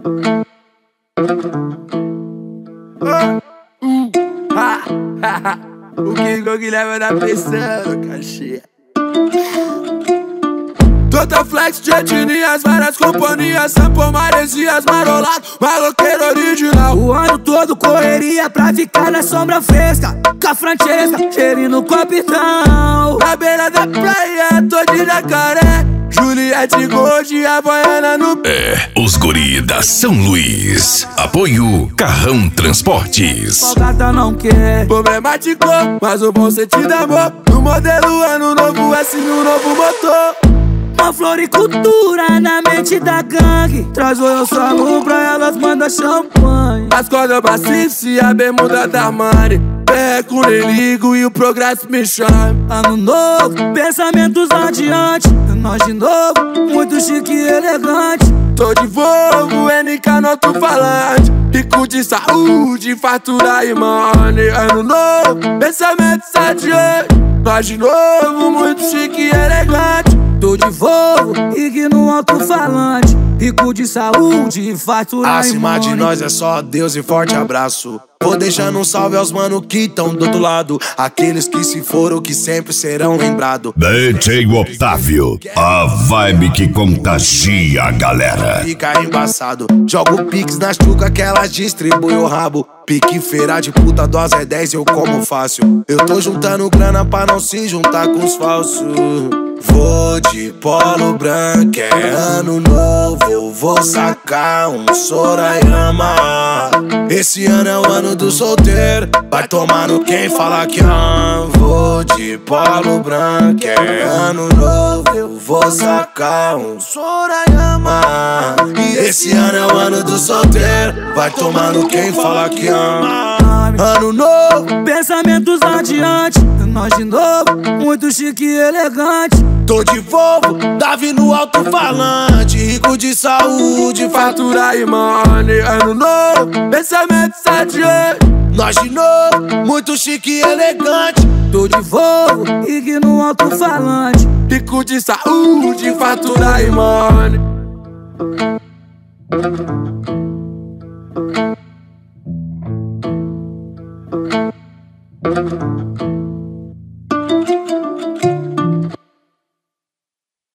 O King Guilherme na pressão, cachê. Total flex de etnias, várias companhias, sampo, maresias, marolado, maloqueiro original. O ano todo correria pra ficar na sombra fresca, com a Francesca, cheirinho no capitão. Na beira da praia, tô de jacaré, Juliette Gold, Havaiana no... Os guri da São Luís. Apoio Carrão Transportes. Folgada não quer. Problemático, mas o bom sentido amor. No modelo ano novo, S1000 novo motor. Uma floricultura na mente da gangue. Traz o eu solo pra elas, manda champanhe. As cordas bacice e a bermuda da Armani. Perco, nem ligo e o progresso me chama. Ano novo, pensamentos adiante. É nós de novo, muito chique e elegante. Tô de Volvo, NK no alto-falante. Rico de saúde, fartura e money. Ano novo, pensamentos adiante. Nós de novo, muito chique e elegante. Tô de Volvo, rig no alto-falante. Rico de saúde, fartura Acima e de money. nós é só Deus e forte abraço. Vou deixando um salve aos mano que tão do outro lado. Aqueles que se foram, que sempre serão lembrados. DJ Otávio, a vibe que contagia a galera. Fica embaçado. Jogo pix nas chuca que elas distribui o rabo. Pique feira de puta, dose é 10 eu como fácil. Eu tô juntando grana pra não se juntar com os falsos. Vou de polo branco, é ano novo. Eu vou sacar um Sorayama. Esse ano é o ano do solteiro. Vai tomar no quem fala que vou de polo branco, é ano novo. Eu vou sacar um Sorayama. Esse ano é o ano do solteiro. Vai tomar no quem fala que ama. Ano novo, pensamentos adiante. É nós de novo, muito chique e elegante. tô de Volvo, Davi no alto-falante. Rico de saúde, Fartura e money. Ano novo, pensamentos adiante. nós de novo, muito chique e elegante. Tô de Volvo, rig no alto-falante. Rico de saúde, fartura e money.